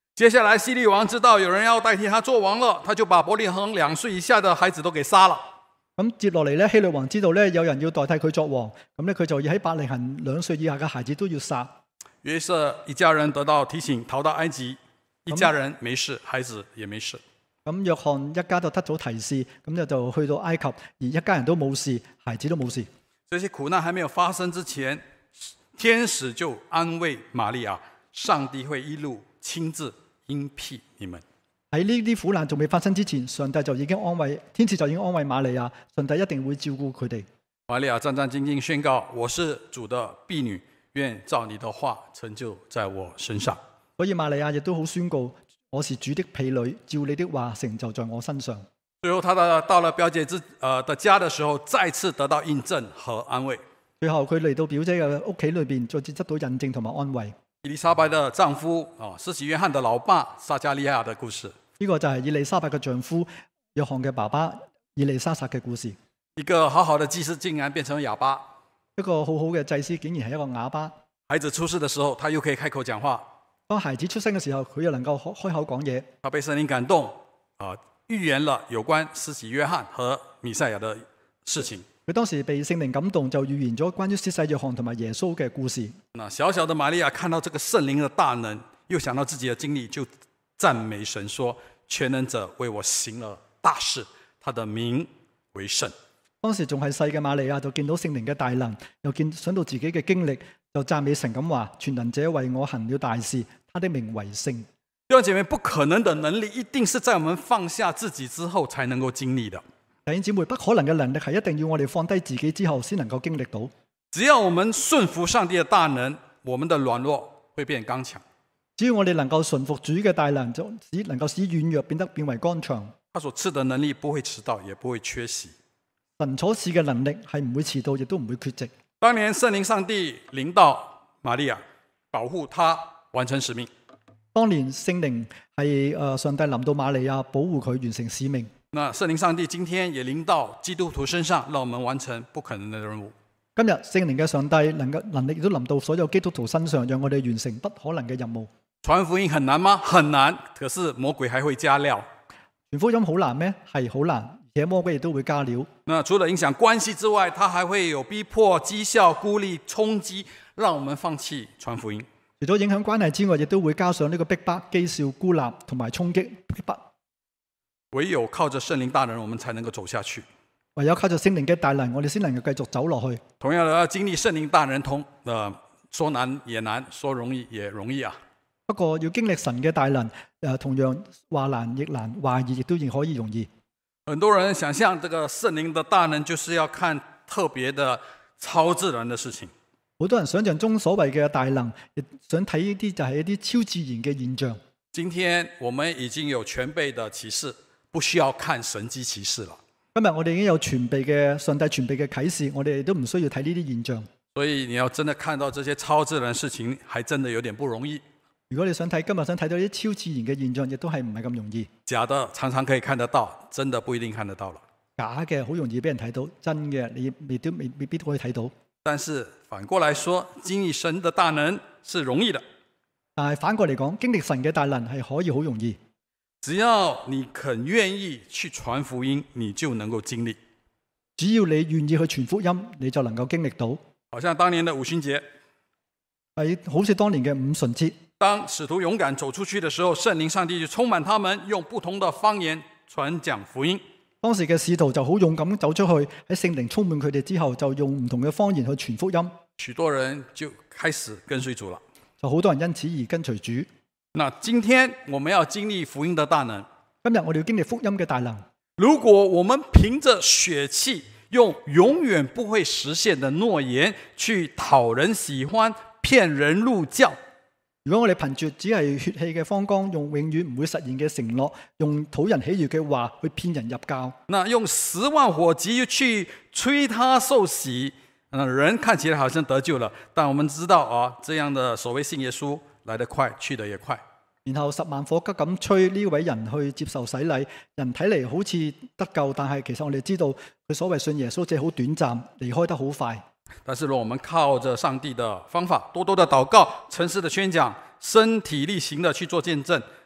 接下來希律王知道有人要代替他做王了，他就把伯利恆2歲以下的孩子都給殺了。 咁接落嚟咧，希律王知道咧有人要代替佢作王，咁咧佢就要喺伯利恆2歲以下嘅孩子都要殺。 約瑟一家人得到提醒，逃到埃及，一家人沒事，孩子也沒事。 咁約翰一家就得咗提示，咁就去到埃及，而一家人都冇事，孩子都冇事。 這些苦難還沒有發生之前，天使就安慰瑪利亞，上帝會一路親自應庇你們。 喺呢啲苦難仲未發生之前，上帝就已經安慰，天使就已經安慰瑪利亞，上帝一定會照顧佢哋。 瑪利亞戰戰兢兢宣告：我是主的婢女，願照你的話成就在我身上。 所以瑪利亞亦都好宣告：我是主的婢女，照你的話成就在我身上。 最後，他到了表姐的家的時候，再次得到印證和安慰。 最後佢嚟到表姐嘅屋企裏邊，再次得到印證同埋安慰。 以利沙伯的丈夫施洗約翰的老爸撒迦利亞的故事。 呢個就係以利沙伯嘅丈夫約翰嘅爸爸以利沙撒嘅故事。 一個好好的祭司竟然變成啞巴， 一個好好嘅祭司竟然係一個啞巴。 孩子出世的時候，他又可以開口講話。 當孩子出生嘅時候，佢又能夠開口講嘢。 他被聖靈感動，預言了有關施洗約翰和彌賽亞的事情。 佢當時被聖靈感動，就預言咗關於施洗約翰同埋耶穌嘅故事。 那小小的瑪利亞看到這個聖靈的大能，又想到自己的經歷，就讚美神說：全能者為我行了大事，他的名為聖。 當時仲係細嘅瑪利亞就見到聖靈嘅大能，又想到自己嘅經歷，就讚美神咁話：全能者為我行了大事，他的名為聖。 弟兄姐妹，不可能的能力一定是在我們放下自己之後才能夠經歷的。 弟兄姊妹，不可能嘅能力係一定要我哋放低自己之後先能夠經歷到。 只要我們順服上帝的大能，我們的軟弱會變剛強。 只要我哋能夠順服主嘅大能，就能夠使軟弱變為剛強。 他所賜的能力不會遲到，也不會缺席。 神所賜嘅能力係唔會遲到，亦都唔會缺席。 當年聖靈上帝臨到瑪利亞，保護她完成使命。 當年聖靈係上帝臨到瑪利亞，保護佢完成使命。 那聖靈上帝今天也臨到基督徒身上，讓我們完成不可能的任務。 今日聖靈嘅上帝能力亦都臨到所有基督徒身上，讓我哋完成不可能嘅任務。 傳福音很難嗎？很難，可是魔鬼還會加料。 傳福音好難咩？係好難，而且魔鬼亦都會加料。 那除了影響關係之外，它還會有逼迫、譏笑、孤立、衝擊，讓我們放棄傳福音。 除咗影響關係之外，亦都會加上呢個逼迫、譏笑、孤立同埋衝擊逼迫。 唯有靠着聖靈大能，我們才能夠走下去。 唯有靠着聖靈嘅大能，我哋先能夠繼續走落去。 同樣的，要經歷聖靈大能，說難也難，說容易也容易啊。 不過要經歷神嘅大能，同樣話難亦難，話易亦都可以容易。 很多人想象這個聖靈的大能，就是要看特別的超自然的事情。 好多人想象中所謂嘅大能，亦想睇呢啲就係一啲超自然嘅現象。 今天我們已經有全備的啟示，不需要看神蹟奇事了。 今日我哋已經有全備嘅上帝全備嘅啟示，我哋都唔需要睇呢啲現象。 所以你要真的看到這些超自然的事情，還真的有點不容易。 如果你今日想睇到啲超自然嘅現象，亦都係唔係咁容易。 假的常常可以看得到，真的不一定看得到了。 假嘅好容易俾人睇到，真嘅你未必可以睇到。 但是反過來說，經歷神的大能是容易的。 但係反過嚟講，經歷神嘅大能係可以好容易。 只要你肯願意去傳福音，你就能夠經歷。 只要你願意去傳福音，你就能夠經歷到。 好像當年的五旬節， 好似當年嘅五旬節。 當使徒勇敢走出去的時候，聖靈上帝就充滿他們，用不同的方言傳講福音。 當時嘅使徒就好勇敢走出去，喺聖靈充滿佢哋之後，就用唔同嘅方言去傳福音。 許多人就開始跟隨主了， 就好多人因此而跟隨主。 那今天我們要經歷福音的大能。 今日我哋要經歷福音嘅大能。 如果我們憑着血氣，用永遠不會實現的諾言去討人喜歡、騙人入教。 如果我哋憑住只係血氣嘅方剛，用永遠唔會實現嘅承諾，用討人喜悅嘅話去騙人入教， 那用10萬火急去催他受洗，人看起來好像得救了，但我們知道啊，這樣的所謂信耶穌來得快，去得也快。 然後10萬火急咁催呢位人去接受洗禮，人睇嚟好似得救，但係其實我哋知道佢所謂信耶穌，只係好短暫，離開得好快。 但是如果我們靠着上帝的方法，多多的禱告，誠實的宣講，身體力行的去做見證，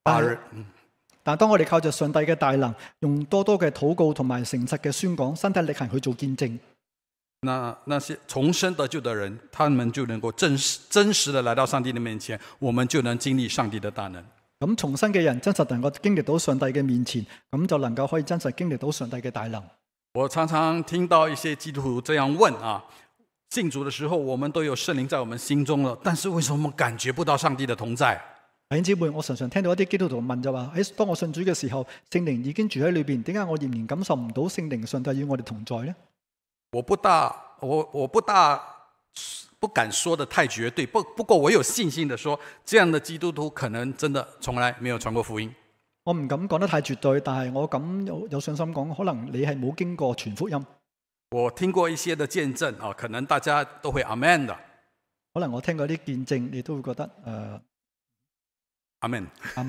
但當我哋靠着上帝嘅大能，用多多嘅禱告同埋誠實嘅宣講，身體力行去做見證， 那些重生得救的人，他們就能夠真實的來到上帝的面前，我們就能經歷上帝的大能。 咁重生嘅人真實能夠經歷到上帝嘅面前，咁就能夠可以真實經歷到上帝嘅大能。 我常常聽到一些基督徒這樣問啊，信主的時候我們都有聖靈在我們心中了，但是為什麼我們感覺不到上帝的同在？ 弟兄姊妹，我常常聽到一啲基督徒問就話：喺當我信主嘅時候，聖靈已經住喺裏邊，點解我仍然感受唔到聖靈上帝與我哋同在呢？ 我不敢說得太絕對，不過我有信心的說，這樣的基督徒可能真的從來沒有傳過福音。 我唔敢講得太絕對，但係我敢有信心講，可能你係冇經過傳福音。 我聽過一些的見證啊，可能大家都會阿們的。 可能我聽過啲見證，你都會覺得阿們。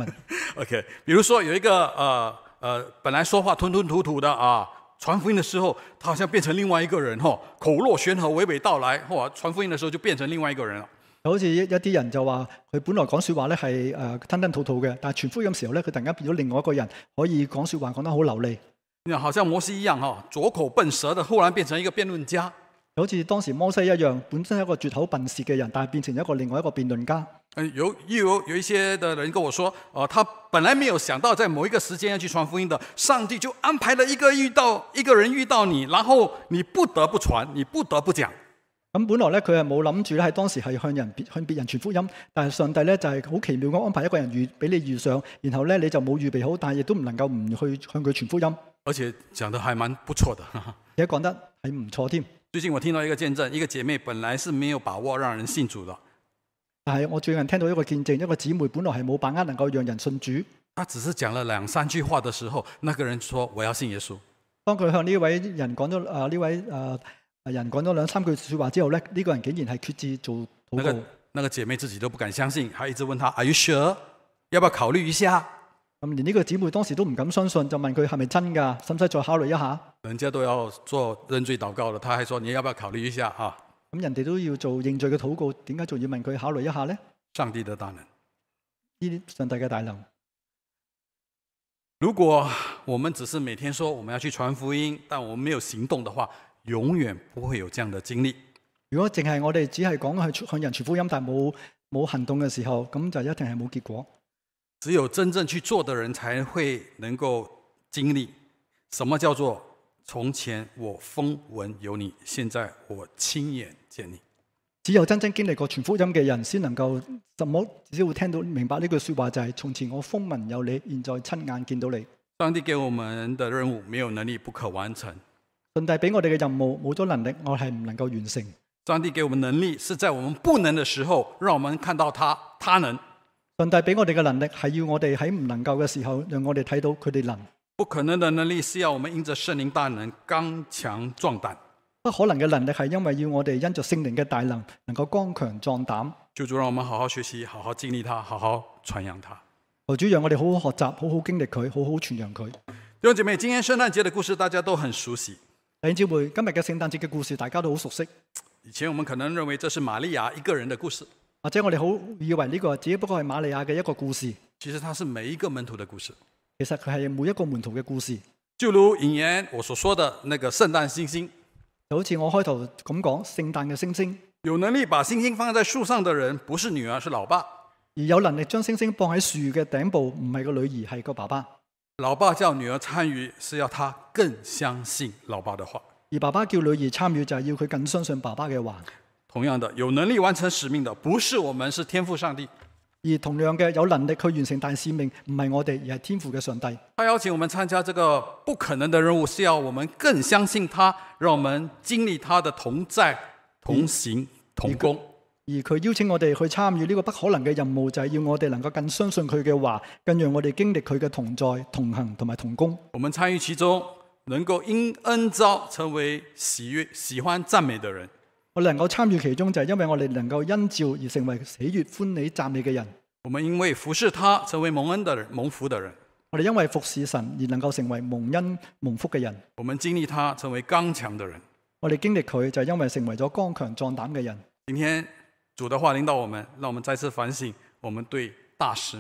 OK， 比如說有一個本來說話吞吞吐吐的啊，傳福音的時候，他好像變成另外一個人，口若懸河，娓娓道來，傳福音的時候就變成另外一個人了。 好似一啲人就話佢本來講說話咧係吞吞吐吐嘅，但係傳福音嘅時候咧，佢突然間變咗另外一個人，可以講說話講得好流利。 好像摩西一樣，拙口笨舌的，忽然變成一個辯論家。 好似當時摩西一樣，本身係一個絕口笨舌嘅人，但係變成另外一個辯論家。 有一些的人跟我說，他本來沒有想到在某一個時間要去傳福音的，上帝就安排了一個人遇到你，然後你不得不傳，你不得不講。 咁本來咧佢係冇諗住咧喺當時係向別人傳福音，但係上帝咧就係好奇妙咁安排一個人俾你遇上，然後咧你就冇預備好，但係亦都唔能夠唔去向佢傳福音。 而且講得還蠻不錯的， 而且講得係唔錯添。 最近我聽到一個見證，一個姐妹本來是沒有把握讓人信主的， 但係我最近聽到一個見證，一個姊妹本來係冇把握能夠讓人信主， 她只是講了2-3句話的時候，那個人說我要信耶穌。 當佢向呢位人講咗人講咗2-3句說話之後咧，呢個人竟然係決志做禱告。 那個姐妹自己都不敢相信，還一直問他 Are you sure？ 要不要考慮一下？ 咁連呢個姊妹當時都唔敢相信，就問佢係咪真㗎？使唔使再考慮一下？ 人家都要做認罪禱告了，他還說你要不要考慮一下啊？ 咁人哋都要做認罪嘅禱告，點解仲要問佢考慮一下呢？ 上帝的大能， 呢啲上帝嘅大能。 如果我們只是每天說我們要去傳福音，但我們沒有行動的話，永遠不會有這樣的經歷。 如果淨係我哋只係講去向人傳福音，但係冇行動嘅時候，咁就一定係冇結果。 只有真正去做的人才會能夠經歷什麼叫做從前我風聞有你，現在我親眼見你。 只有真正經歷過傳福音嘅人，先能夠只會聽到明白呢句說話，就係從前我風聞有你，現在親眼見到你。 上帝給我們的任務，沒有能力不可完成。 上帝俾我哋嘅任務，冇咗能力，我係唔能夠完成。 上帝給我們能力，是在我們不能的時候，讓我們看到他能。 上帝俾我哋嘅能力，係要我哋喺唔能夠嘅時候，讓我哋睇到佢哋能。 不可能的能力，是要我們因着聖靈大能剛強壯膽。 不可能嘅能力，係因為要我哋因着聖靈嘅大能，能夠剛強壯膽。 求主讓我們好好學習，好好經歷他，好好傳揚他。 求主讓我哋好好學習，好好經歷佢，好好傳揚佢。 弟兄姐妹，今天聖誕節的故事大家都很熟悉。 弟兄姊妹，今日嘅聖誕節嘅故事大家都好熟悉。 以前我們可能認為這是瑪利亞一個人的故事， 或者我哋好以為呢個只不過係瑪利亞嘅一個故事。 其實它是每一個門徒的故事。 其實佢係每一個門徒嘅故事。 就如引言我所說的那個聖誕星星， 就好似我開頭咁講，聖誕嘅星星， 有能力把星星放在樹上的人，不是女兒，是老爸。 而有能力將星星放喺樹嘅頂部，唔係個女兒，係個爸爸。 老爸叫女兒參與，是要她更相信老爸的話。 而爸爸叫女兒參與，就係要佢更相信爸爸嘅話。 同樣的，有能力完成使命的，不是我們，是天父上帝。 而同樣嘅，有能力去完成大使命，唔係我哋，而係天父嘅上帝。 他邀請我們參加這個不可能的任務，是要我們更相信他，讓我們經歷他的同在、同行、同工。 而佢邀請我哋去參與呢個不可能嘅任務，就係要我哋能夠更相信佢嘅話，更讓我哋經歷佢嘅同在、同行同埋同工。 我們參與其中，能夠因恩召成為喜悅、喜歡讚美的人。 我哋能夠參與其中，就係因為我哋能夠因召而成為喜悅、歡喜、讚美嘅人。 我們因為服侍他，成為蒙恩的人、蒙福的人。 我哋因為服侍神而能夠成為蒙恩、蒙福嘅人。 我們經歷他，成為剛強的人。 我哋經歷佢，就係因為成為咗剛強壯膽嘅人。 今天主的話領導我們，讓我們再次反省我們對大使命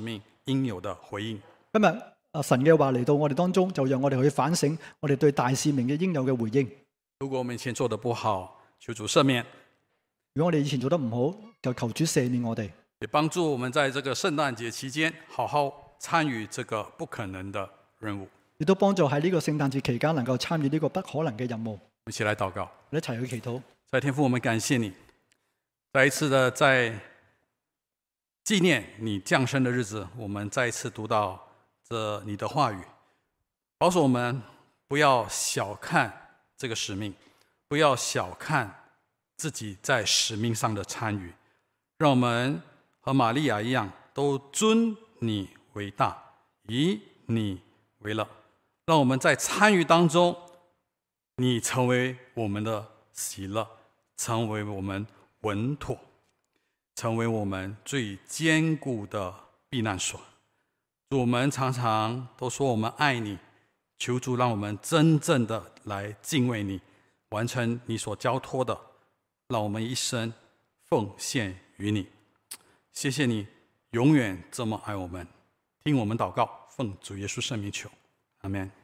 应有的回應。 今日神嘅話嚟到我哋當中，就讓我哋去反省我哋對大使命嘅應有嘅回應。 如果我們以前做得不好，求主赦免。 如果我哋以前做得唔好，就求主赦免我哋。 也幫助我們在這個聖誕節期間好好參與這個不可能的任務。 亦都幫助喺呢個聖誕節期間能夠參與呢個不可能嘅任務。 我們一起來禱告， 我哋一齊去祈禱。 在天父，我們感謝你，再一次的在紀念你降生的日子，我們再一次讀到這你的話語，保守我們不要小看這個使命，不要小看自己在使命上的參與，讓我們和瑪利亞一樣，都尊你為大，以你為樂，讓我們在參與當中，你成為我們的喜樂，成為我們穩妥，成為我們最堅固的避難所。主，我們常常都說我們愛你，求主讓我們真正的來敬畏你，完成你所交託的，讓我們一生奉獻於你。謝謝你永遠這麼愛我們，聽我們禱告，奉主耶穌聖名求，阿們。